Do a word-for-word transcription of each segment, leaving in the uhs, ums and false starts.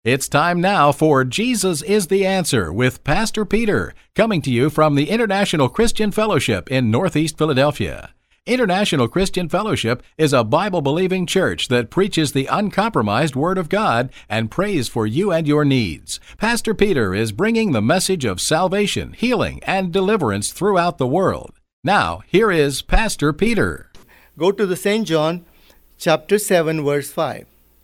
It's time now for Jesus is the Answer with Pastor Peter, coming to you from the International Christian Fellowship in Northeast Philadelphia. International Christian Fellowship is a Bible-believing church that preaches the uncompromised Word of God and prays for you and your needs. Pastor Peter is bringing the message of salvation, healing, and deliverance throughout the world. Now, here is Pastor Peter. Go to the Saint John, chapter seven, verse five.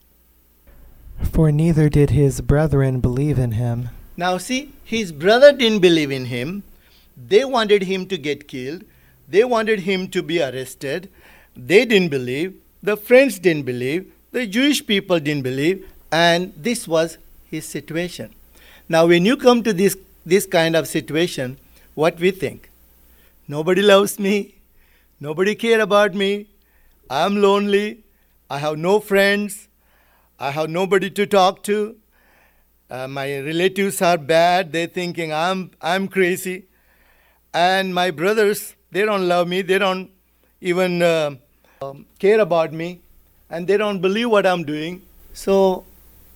For neither did his brethren believe in him. Now see, his brother didn't believe in him. They wanted him to get killed. They wanted him to be arrested. They didn't believe. The friends didn't believe. The Jewish people didn't believe. And this was his situation. Now when you come to this, this kind of situation, what we think? Nobody loves me. Nobody cares about me. I'm lonely. I have no friends. I have nobody to talk to. Uh, my relatives are bad. They're thinking I'm I'm crazy. And my brothers, they don't love me. They don't even uh, um, care about me. And they don't believe what I'm doing. So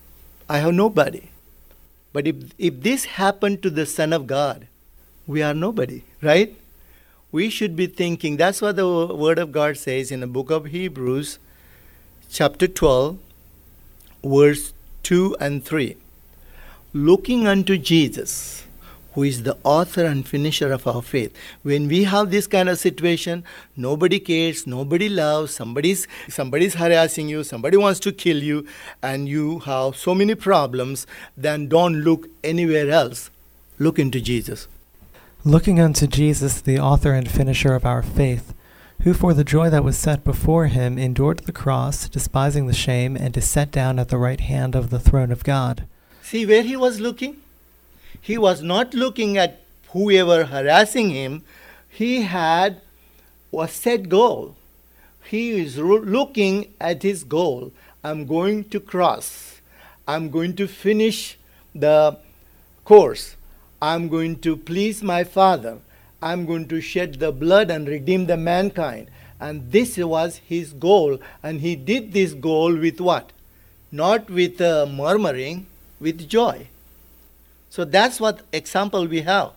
I have nobody. But if, if this happened to the Son of God, we are nobody, right? We should be thinking, that's what the Word of God says in the book of Hebrews, chapter twelve, verse two and three. Looking unto Jesus, who is the author and finisher of our faith. When we have this kind of situation, nobody cares, nobody loves, somebody's, somebody's harassing you, somebody wants to kill you, and you have so many problems, then don't look anywhere else. Look into Jesus. Looking unto Jesus, the author and finisher of our faith, who for the joy that was set before him endured the cross, despising the shame, and is set down at the right hand of the throne of God. See where he was looking? He was not looking at whoever harassing him. He had a set goal. He is ro- looking at his goal. I'm going to cross. I'm going to finish the course. I'm going to please my Father. I'm going to shed the blood and redeem the mankind. And this was his goal. And he did this goal with what? Not with uh, murmuring, with joy. So that's what example we have.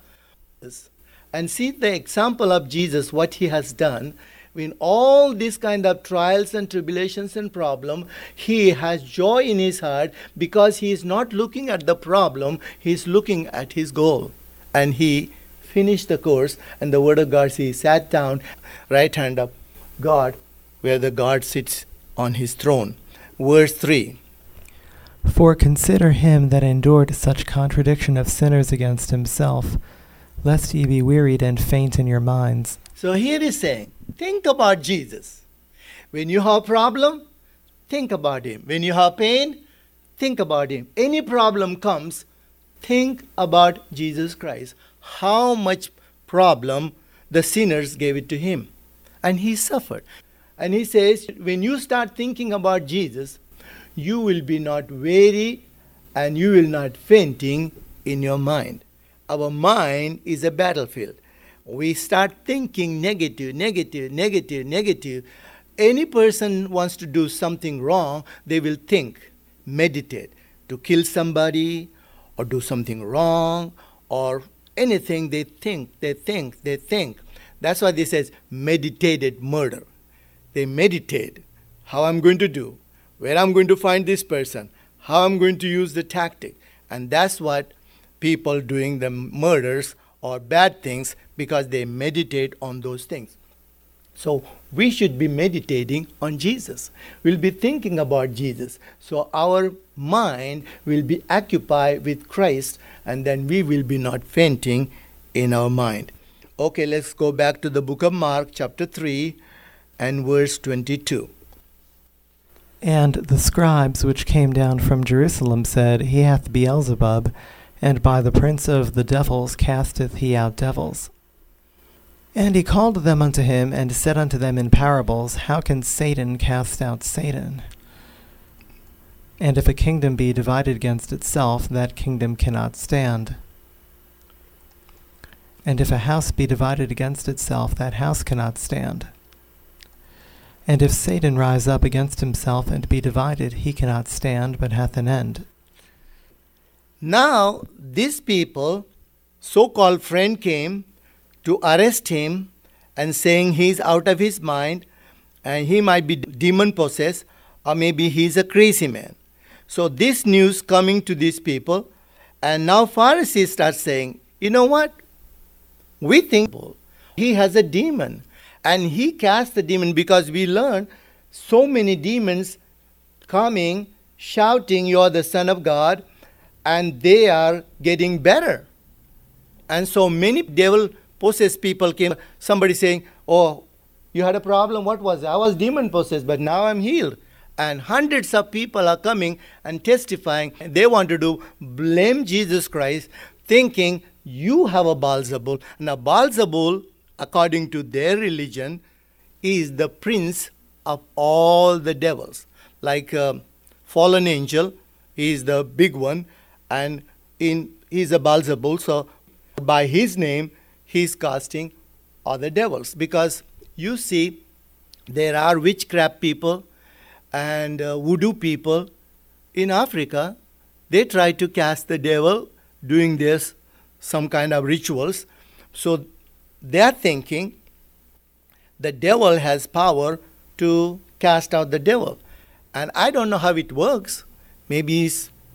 And see the example of Jesus, what he has done. In all these kind of trials and tribulations and problem, he has joy in his heart because he is not looking at the problem, he is looking at his goal. And he finished the course, and the Word of God says he sat down, right hand of God, where the God sits on his throne. Verse three. For consider him that endured such contradiction of sinners against himself, lest ye be wearied and faint in your minds. So here he's saying, think about Jesus. When you have problem, think about him. When you have pain, think about him. Any problem comes, think about Jesus Christ. How much problem the sinners gave it to him. And he suffered. And he says, when you start thinking about Jesus, you will be not weary and you will not fainting in your mind. Our mind is a battlefield. We start thinking negative, negative, negative, negative. Any person wants to do something wrong, they will think, meditate, to kill somebody or do something wrong or anything they think, they think, they think. That's why this says meditated murder. They meditate how I'm going to do, where I'm going to find this person, how I'm going to use the tactic. And that's what people doing the murders or bad things, because they meditate on those things. So we should be meditating on Jesus. We'll be thinking about Jesus. So our mind will be occupied with Christ, and then we will be not fainting in our mind. Okay, let's go back to the book of Mark, chapter three, and verse twenty-two. And the scribes which came down from Jerusalem said, He hath Beelzebub, and by the prince of the devils casteth he out devils. And he called them unto him, and said unto them in parables, How can Satan cast out Satan? And if a kingdom be divided against itself, that kingdom cannot stand. And if a house be divided against itself, that house cannot stand. And if Satan rise up against himself and be divided, he cannot stand, but hath an end. Now, these people, so-called friend, came to arrest him and saying he's out of his mind and he might be demon-possessed or maybe he's a crazy man. So this news coming to these people, and now Pharisees start saying, you know what? We think he has a demon and he cast the demon, because we learn so many demons coming, shouting, you're the Son of God, and they are getting better. And so many devil-possessed people came, somebody saying, oh, you had a problem, what was it? I was demon-possessed, but now I'm healed. And hundreds of people are coming and testifying. They want to do blame Jesus Christ, thinking you have a Beelzebul. Now Beelzebul, according to their religion, is the prince of all the devils. Like a fallen angel, he is the big one, and in he's a Beelzebul. So by his name, he's casting other devils. Because you see, there are witchcraft people and uh, voodoo people in Africa. They try to cast the devil doing this, some kind of rituals. So they are thinking the devil has power to cast out the devil. And I don't know how it works. Maybe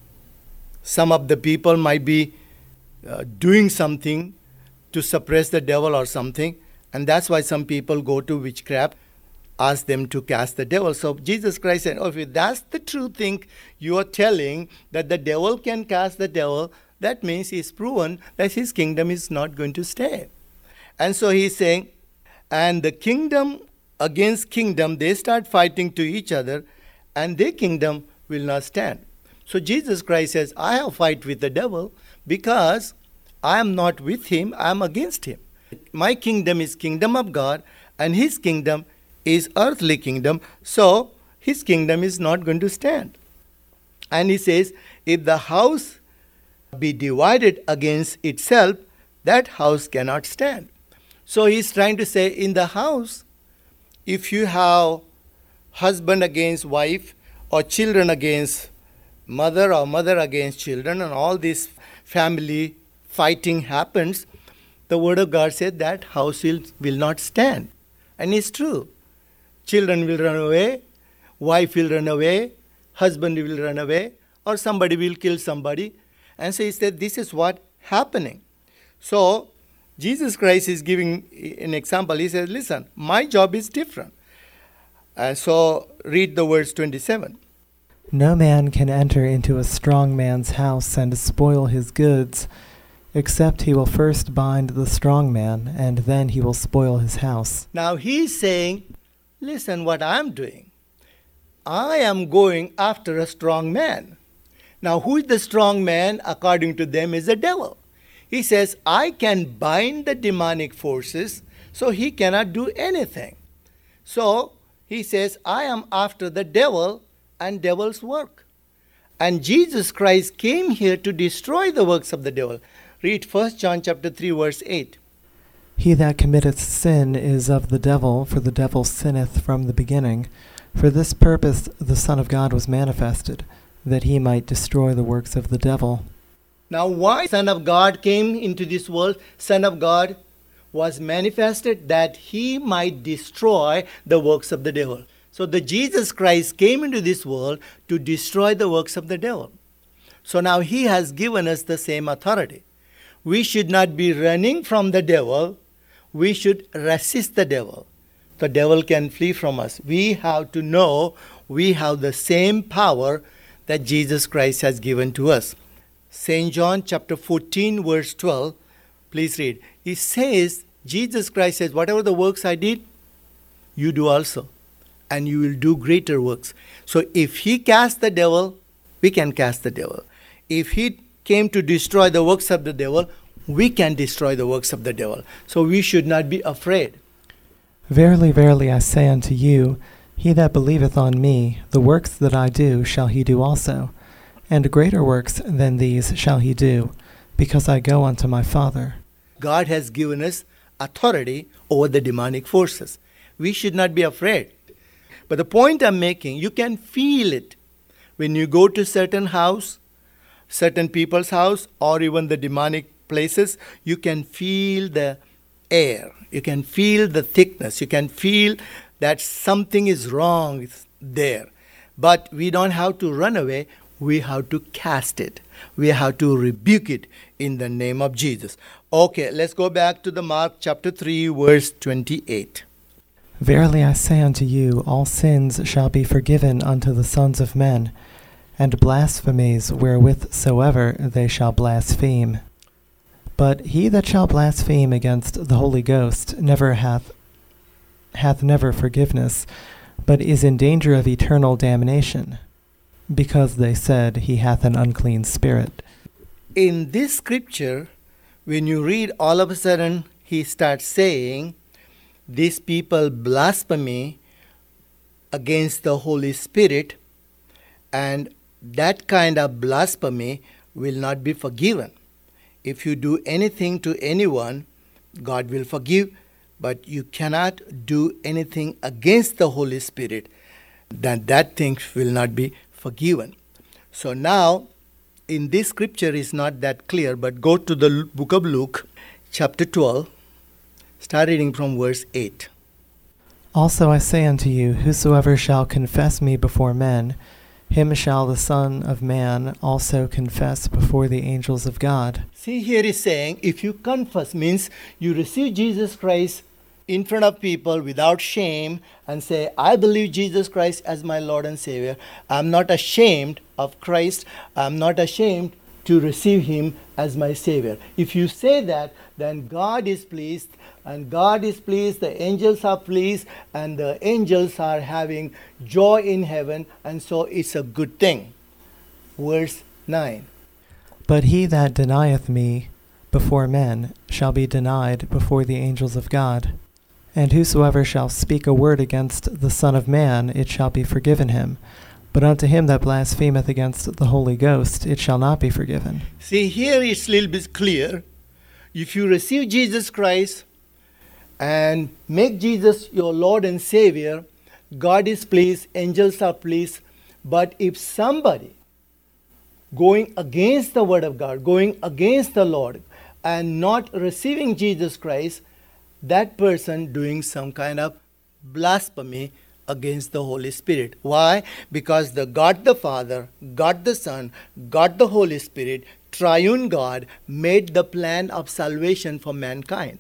some of the people might be uh, doing something to suppress the devil or something. And that's why some people go to witchcraft, ask them to cast the devil. So Jesus Christ said, oh, if that's the true thing you are telling, that the devil can cast the devil, that means he's proven that his kingdom is not going to stay. And so he's saying, and the kingdom against kingdom, they start fighting to each other, and their kingdom will not stand. So Jesus Christ says, I have fight with the devil because I am not with him, I am against him. My kingdom is kingdom of God, and his kingdom is earthly kingdom, so his kingdom is not going to stand. And he says, if the house be divided against itself, that house cannot stand. So he's trying to say, in the house, if you have husband against wife, or children against mother, or mother against children, and all this family fighting happens, the word of God said that house will, will not stand. And it's true. Children will run away, wife will run away, husband will run away, or somebody will kill somebody. And so he said, this is what happening. So Jesus Christ is giving an example. He says, listen, my job is different. Uh, so read the verse twenty-seven. No man can enter into a strong man's house and spoil his goods, except he will first bind the strong man, and then he will spoil his house. Now he's saying, listen what I'm doing. I am going after a strong man. Now who is the strong man? According to them is the devil. He says, I can bind the demonic forces, so he cannot do anything. So he says, I am after the devil and devil's work. And Jesus Christ came here to destroy the works of the devil. Read First John chapter three, verse eight. He that committeth sin is of the devil, for the devil sinneth from the beginning. For this purpose the Son of God was manifested, that he might destroy the works of the devil. Now why Son of God came into this world? Son of God was manifested that he might destroy the works of the devil. So the Jesus Christ came into this world to destroy the works of the devil. So now he has given us the same authority. We should not be running from the devil. We should resist the devil. The devil can flee from us. We have to know we have the same power that Jesus Christ has given to us. Saint John chapter fourteen, verse twelve, please read. It says, Jesus Christ says, whatever the works I did, you do also. And you will do greater works. So if he cast the devil, we can cast the devil. If he came to destroy the works of the devil, we can destroy the works of the devil. So we should not be afraid. Verily, verily, I say unto you, he that believeth on me, the works that I do shall he do also, and greater works than these shall he do, because I go unto my Father. God has given us authority over the demonic forces. We should not be afraid. But the point I'm making, you can feel it. When you go to certain house, certain people's house or even the demonic places, you can feel the air. You can feel the thickness. You can feel that something is wrong there. But we don't have to run away. We have to cast it. We have to rebuke it in the name of Jesus. Okay, let's go back to the Mark chapter three, verse twenty-eight. Verily I say unto you, all sins shall be forgiven unto the sons of men, and blasphemies wherewith soever they shall blaspheme. But he that shall blaspheme against the Holy Ghost never hath hath never forgiveness, but is in danger of eternal damnation, because they said he hath an unclean spirit. In this scripture, when you read, all of a sudden he starts saying, these people blaspheme against the Holy Spirit, and that kind of blasphemy will not be forgiven. If you do anything to anyone, God will forgive, but you cannot do anything against the Holy Spirit, then that thing will not be forgiven. So now, in this scripture is not that clear, but go to the book of Luke, chapter twelve, start reading from verse eight. Also I say unto you, whosoever shall confess me before men, him shall the Son of Man also confess before the angels of God. See, here is saying, if you confess, means you receive Jesus Christ in front of people without shame and say, I believe Jesus Christ as my Lord and Savior. I'm not ashamed of Christ. I'm not ashamed to receive him as my Savior. If you say that, then God is pleased, and God is pleased, the angels are pleased, and the angels are having joy in heaven, and so it's a good thing. Verse nine. But he that denieth me before men shall be denied before the angels of God. And whosoever shall speak a word against the Son of Man, it shall be forgiven him. But unto him that blasphemeth against the Holy Ghost, it shall not be forgiven. See, here it's a little bit clear. If you receive Jesus Christ and make Jesus your Lord and Savior, God is pleased, angels are pleased. But if somebody going against the Word of God, going against the Lord, and not receiving Jesus Christ, that person doing some kind of blasphemy against the Holy Spirit. Why? Because the God the Father, God the Son, God the Holy Spirit, triune God, made the plan of salvation for mankind.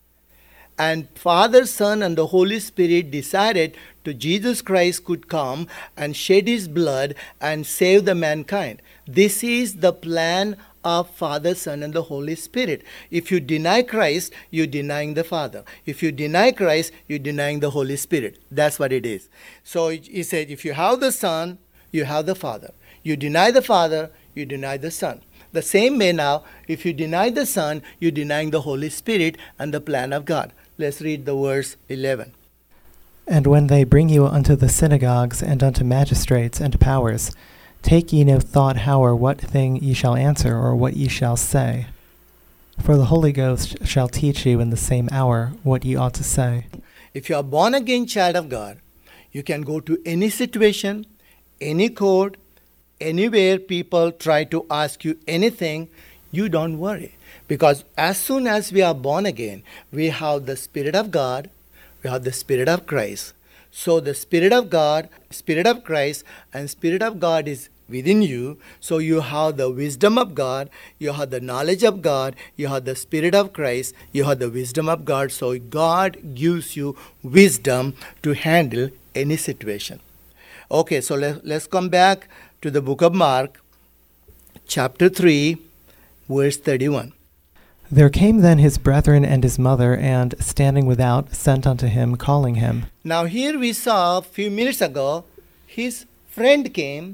And Father, Son, and the Holy Spirit decided to Jesus Christ could come and shed his blood and save the mankind. This is the plan of Father, Son, and the Holy Spirit. If you deny Christ, you're denying the Father. If you deny Christ, you're denying the Holy Spirit. That's what it is. So he said, if you have the Son, you have the Father. You deny the Father, you deny the Son. The same way now, if you deny the Son, you're denying the Holy Spirit and the plan of God. Let's read the verse eleven. And when they bring you unto the synagogues and unto magistrates and powers, take ye no thought how or what thing ye shall answer, or what ye shall say. For the Holy Ghost shall teach you in the same hour what ye ought to say. If you are born again child of God, you can go to any situation, any court, anywhere people try to ask you anything, you don't worry. Because as soon as we are born again, we have the Spirit of God, we have the Spirit of Christ. So the Spirit of God, Spirit of Christ, and Spirit of God is within you. So you have the wisdom of God, you have the knowledge of God, you have the Spirit of Christ, you have the wisdom of God. So God gives you wisdom to handle any situation. Okay, so let, let's come back to the book of Mark, chapter three, verse thirty-one. There came then his brethren and his mother, and standing without, sent unto him, calling him. Now here we saw a few minutes ago, his friend came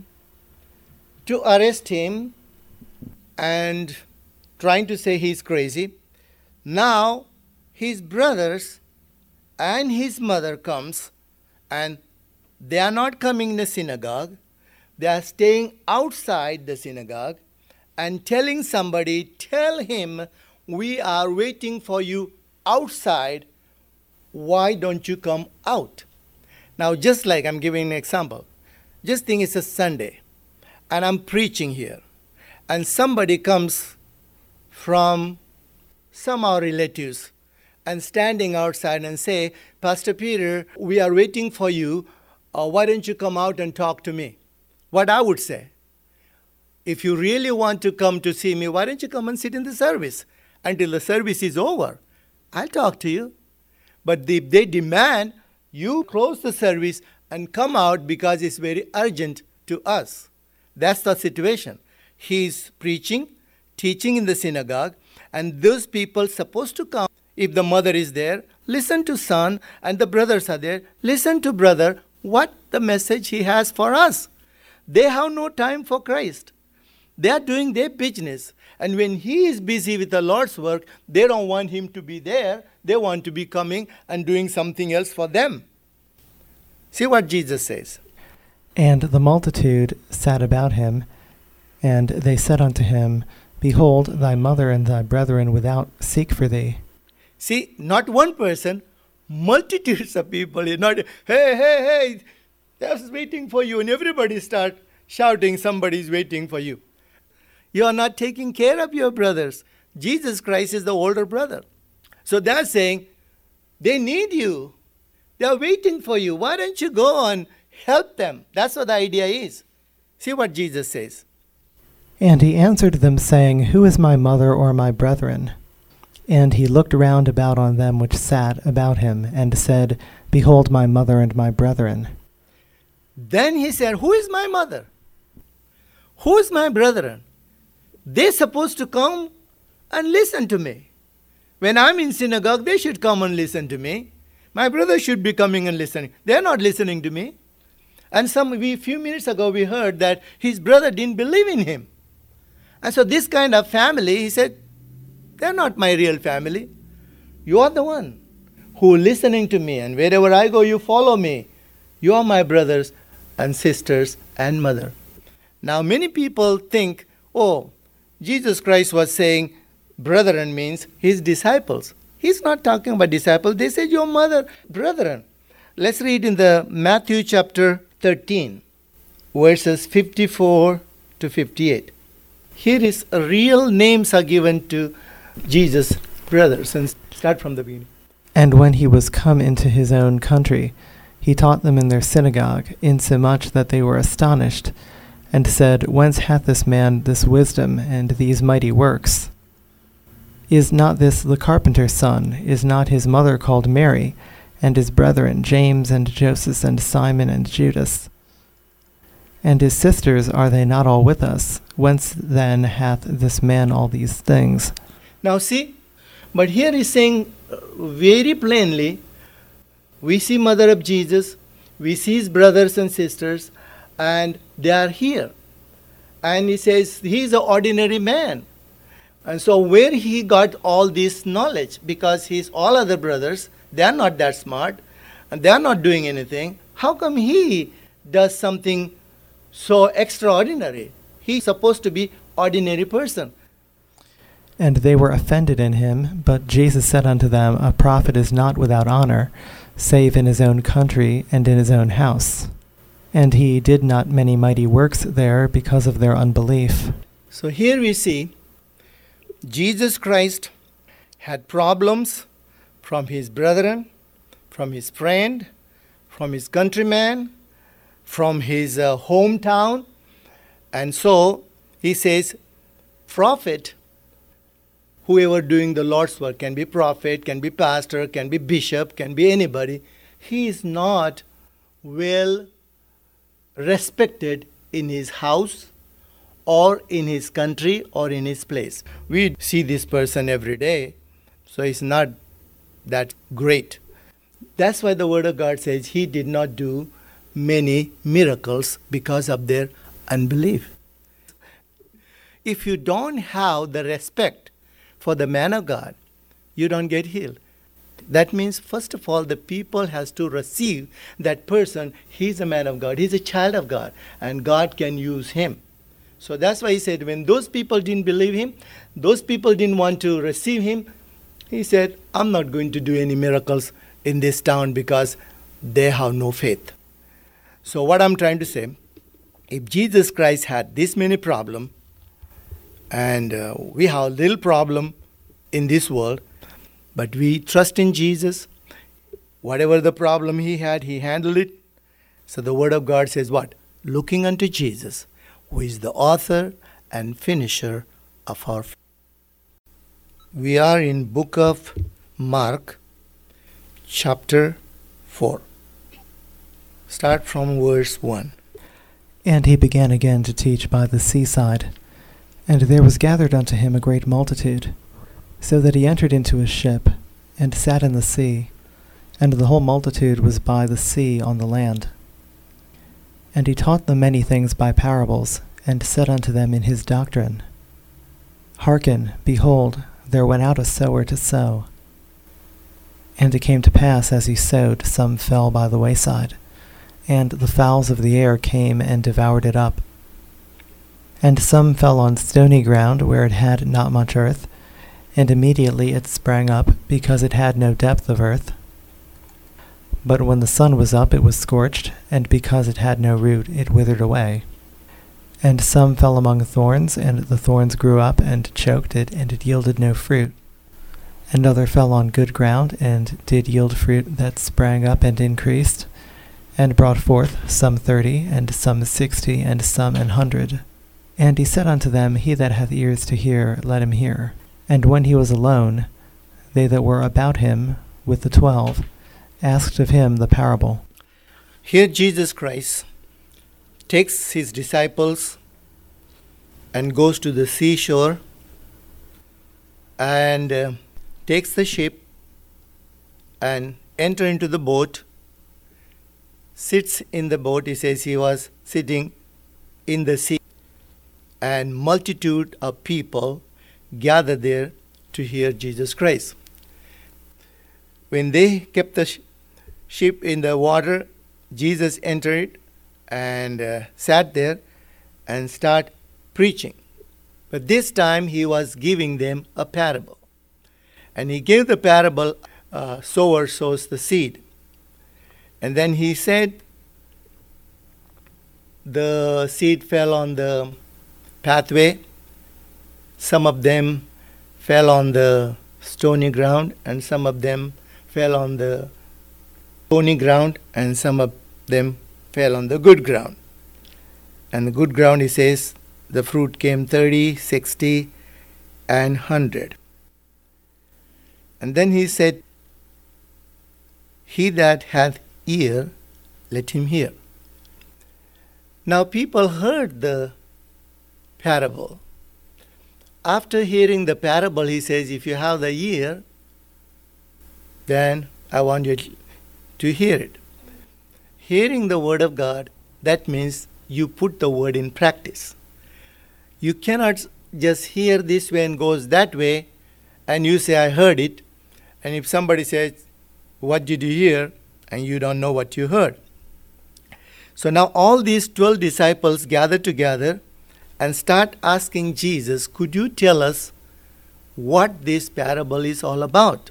to arrest him and trying to say he's crazy. Now his brothers and his mother comes, and they are not coming in the synagogue. They are staying outside the synagogue and telling somebody, tell him, we are waiting for you outside. Why don't you come out? Now, just like I'm giving an example, just think it's a Sunday and I'm preaching here. and somebody comes from some of our relatives and standing outside and say, Pastor Peter, we are waiting for you. Uh, why don't you come out and talk to me? What I would say, if you really want to come to see me, why don't you come and sit in the service until the service is over? I'll talk to you. But if they demand, you close the service and come out because it's very urgent to us. That's the situation. He's preaching, teaching in the synagogue, and those people supposed to come. If the mother is there, listen to son, and the brothers are there, listen to brother, what the message he has for us. They have no time for Christ. They are doing their business. And when he is busy with the Lord's work, they don't want him to be there. They want to be coming and doing something else for them. See what Jesus says. And the multitude sat about him, and they said unto him, Behold, thy mother and thy brethren without seek for thee. See, not one person, multitudes of people. You're not, hey, hey, hey, they're waiting for you. And everybody start shouting, somebody's waiting for you. You are not taking care of your brothers. Jesus Christ is the older brother. So they're saying, they need you. They're waiting for you. Why don't you go and help them? That's what the idea is. See what Jesus says. And he answered them, saying, Who is my mother or my brethren? And he looked round about on them which sat about him, and said, Behold my mother and my brethren. Then he said, Who is my mother? Who is my brethren? They're supposed to come and listen to me. When I'm in synagogue, they should come and listen to me. My brother should be coming and listening. They're not listening to me. And some we few minutes ago we heard that his brother didn't believe in him. And so this kind of family, he said, they're not my real family. You are the one who is listening to me, and wherever I go, you follow me. You are my brothers and sisters and mother. Now many people think, oh, Jesus Christ was saying brethren means his disciples. He's not talking about disciples. They said your mother, brethren. Let's read in the Matthew chapter thirteen, verses fifty-four to fifty-eight. Here is real names are given to Jesus' brothers. And start from the beginning. And when he was come into his own country, he taught them in their synagogue, insomuch that they were astonished, and said, Whence hath this man this wisdom and these mighty works? Is not this the carpenter's son? Is not his mother called Mary, and his brethren James and Joseph and Simon and Judas? And his sisters, are they not all with us? Whence then hath this man all these things? Now see, but here he's saying very plainly, we see mother of Jesus, we see his brothers and sisters, and they are here. And he says he's an ordinary man. And so where he got all this knowledge, because his all other brothers, they are not that smart, and they are not doing anything. How come he does something so extraordinary? He's supposed to be ordinary person. And they were offended in him, but Jesus said unto them, A prophet is not without honor, save in his own country and in his own house. And he did not many mighty works there because of their unbelief. So here we see Jesus Christ had problems from his brethren, from his friend, from his countryman, from his uh, hometown. And so he says, prophet, whoever doing the Lord's work, can be prophet, can be pastor, can be bishop, can be anybody. He is not well respected in his house or in his country or in his place. We see this person every day, so he's not that great. That's why the Word of God says he did not do many miracles because of their unbelief. If you don't have the respect for the man of God, you don't get healed. That means, first of all, the people has to receive that person. He's a man of God. He's a child of God. And God can use him. So that's why he said, when those people didn't believe him, those people didn't want to receive him, he said, I'm not going to do any miracles in this town because they have no faith. So what I'm trying to say, if Jesus Christ had this many problems, And uh, we have a little problem in this world, but we trust in Jesus. Whatever the problem he had, he handled it. So the Word of God says what? Looking unto Jesus, who is the author and finisher of our faith. We are in book of Mark, chapter four. Start from verse one. And he began again to teach by the seaside. And there was gathered unto him a great multitude, so that he entered into a ship, and sat in the sea, and the whole multitude was by the sea on the land. And he taught them many things by parables, and said unto them in his doctrine, Hearken, behold, there went out a sower to sow. And it came to pass, as he sowed, some fell by the wayside, and the fowls of the air came and devoured it up. And some fell on stony ground, where it had not much earth, and immediately it sprang up, because it had no depth of earth. But when the sun was up, it was scorched, and because it had no root, it withered away. And some fell among thorns, and the thorns grew up and choked it, and it yielded no fruit. And other fell on good ground, and did yield fruit that sprang up and increased, and brought forth some thirty, and some sixty, and some an hundred. And he said unto them, He that hath ears to hear, let him hear. And when he was alone, they that were about him with the twelve asked of him the parable. Here Jesus Christ takes his disciples and goes to the seashore and uh, takes the ship and enter into the boat, sits in the boat. He says he was sitting in the sea, and multitude of people gathered there to hear Jesus Christ. When they kept the sh- ship in the water, Jesus entered and uh, sat there and start preaching. But this time he was giving them a parable. And he gave the parable, uh, sower sows the seed. And then he said, the seed fell on the pathway. Some of them fell on the stony ground, and some of them fell on the stony ground, and some of them fell on the good ground. And the good ground, he says, the fruit came thirty, sixty, and one hundred. And then he said, He that hath ear, let him hear. Now people heard the parable. After hearing the parable, he says, if you have the ear, then I want you to hear it. Hearing the word of God, that means you put the word in practice. You cannot just hear this way and goes that way, and you say, I heard it. And if somebody says, what did you hear? And you don't know what you heard. So now all these twelve disciples gather together and start asking Jesus, could you tell us what this parable is all about?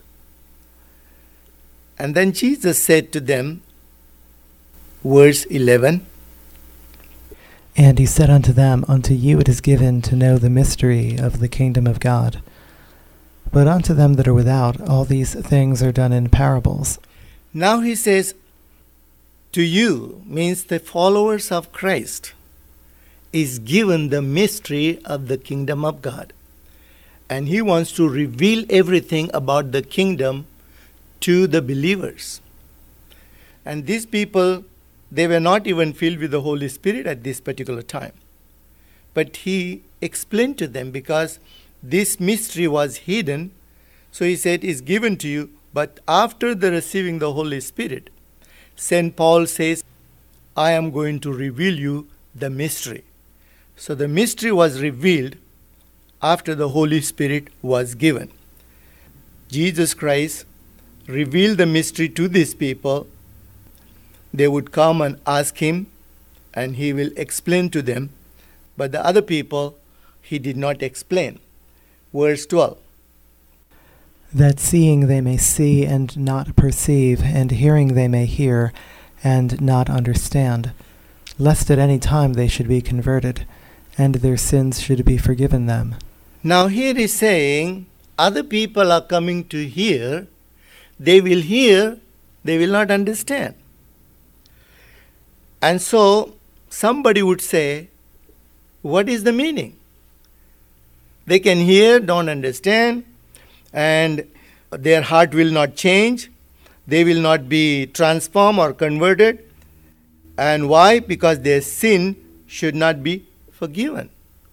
And then Jesus said to them, verse eleven, And he said unto them, Unto you it is given to know the mystery of the kingdom of God. But unto them that are without, all these things are done in parables. Now he says, to you means the followers of Christ is given the mystery of the kingdom of God. And he wants to reveal everything about the kingdom to the believers. And these people, they were not even filled with the Holy Spirit at this particular time. But he explained to them because this mystery was hidden. So he said, it's given to you. But after the receiving the Holy Spirit, Saint Paul says, I am going to reveal you the mystery. So the mystery was revealed after the Holy Spirit was given. Jesus Christ revealed the mystery to these people. They would come and ask him, and he will explain to them. But the other people, he did not explain. Verse twelve. That seeing they may see and not perceive, and hearing they may hear and not understand, lest at any time they should be converted, and their sins should be forgiven them. Now here he's saying, other people are coming to hear, they will hear, they will not understand. And so somebody would say, what is the meaning? They can hear, don't understand, and their heart will not change. They will not be transformed or converted. And why? Because their sin should not be forgiven.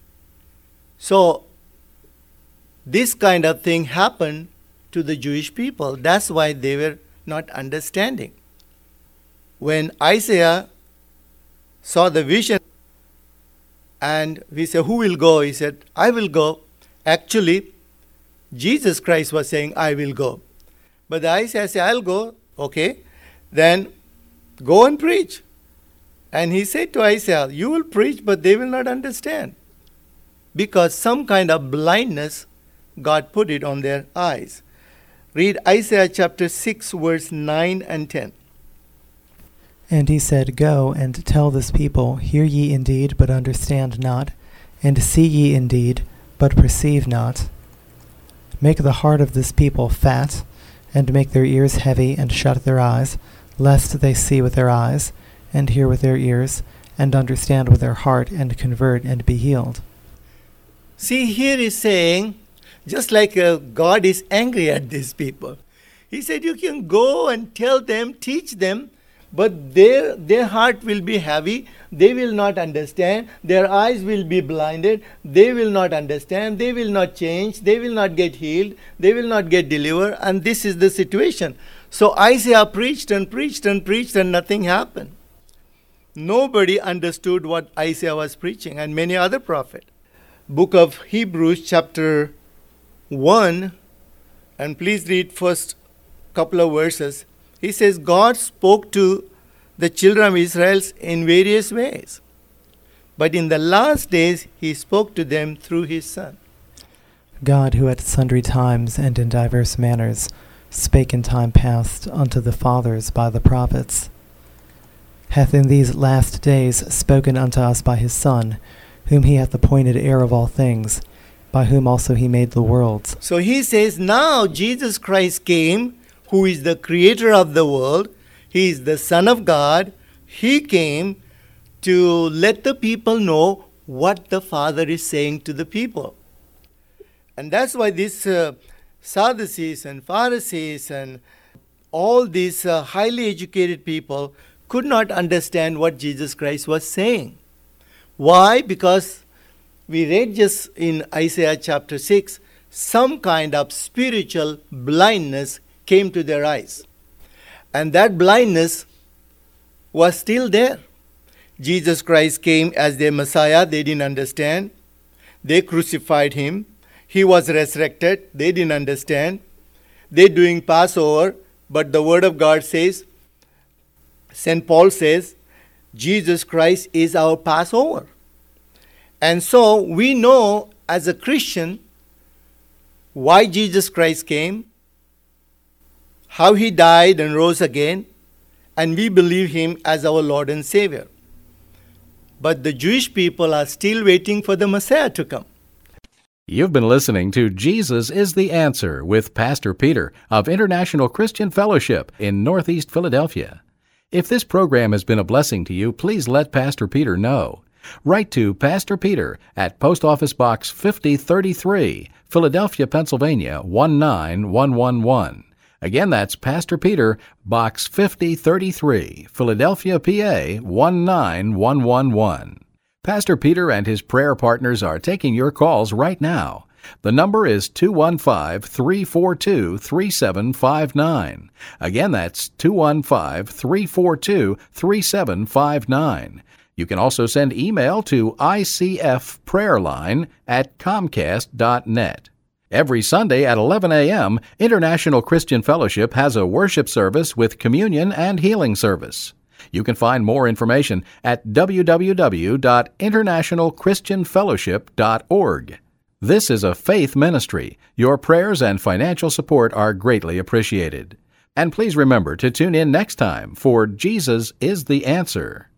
So this kind of thing happened to the Jewish people. That's why they were not understanding. When Isaiah saw the vision, and we said, who will go? He said, I will go. Actually, Jesus Christ was saying, I will go. But the Isaiah said, I'll go. Okay, then go and preach. And he said to Isaiah, you will preach, but they will not understand. Because some kind of blindness, God put it on their eyes. Read Isaiah chapter six, verse nine and ten. And he said, Go and tell this people, Hear ye indeed, but understand not, and see ye indeed, but perceive not. Make the heart of this people fat, and make their ears heavy, and shut their eyes, lest they see with their eyes, and hear with their ears, and understand with their heart, and convert, and be healed. See, here he's saying, just like uh, God is angry at these people. He said, you can go and tell them, teach them, but their, their heart will be heavy. They will not understand. Their eyes will be blinded. They will not understand. They will not change. They will not get healed. They will not get delivered. And this is the situation. So Isaiah preached and preached and preached and nothing happened. Nobody understood what Isaiah was preaching, and many other prophets. Book of Hebrews chapter one, and please read first couple of verses. He says, God spoke to the children of Israel in various ways. But in the last days, he spoke to them through his Son. God, who at sundry times and in divers manners spake in time past unto the fathers by the prophets, hath in these last days spoken unto us by his Son, whom he hath appointed heir of all things, by whom also he made the worlds. So he says, now Jesus Christ came, who is the creator of the world. He is the Son of God. He came to let the people know what the Father is saying to the people. And that's why these uh, Sadducees and Pharisees and all these uh, highly educated people could not understand what Jesus Christ was saying. Why? Because we read just in Isaiah chapter six, some kind of spiritual blindness came to their eyes. And that blindness was still there. Jesus Christ came as their Messiah. They didn't understand. They crucified him. He was resurrected. They didn't understand. They're doing Passover, but the Word of God says, Saint Paul says, Jesus Christ is our Passover. And so we know as a Christian why Jesus Christ came, how he died and rose again, and we believe him as our Lord and Savior. But the Jewish people are still waiting for the Messiah to come. You've been listening to Jesus is the Answer with Pastor Peter of International Christian Fellowship in Northeast Philadelphia. If this program has been a blessing to you, please let Pastor Peter know. Write to Pastor Peter at Post Office Box fifty thirty-three, Philadelphia, Pennsylvania one nine one one one. Again, that's Pastor Peter, Box fifty thirty-three, Philadelphia, P A one nine one one one. Pastor Peter and his prayer partners are taking your calls right now. The number is two one five, three four two, three seven five nine. Again, that's two one five, three four two, three seven five nine. You can also send email to I C F prayerline at comcast dot net. Every Sunday at eleven a.m., International Christian Fellowship has a worship service with communion and healing service. You can find more information at w w w dot international christian fellowship dot org. This is a faith ministry. Your prayers and financial support are greatly appreciated. And please remember to tune in next time for Jesus is the Answer.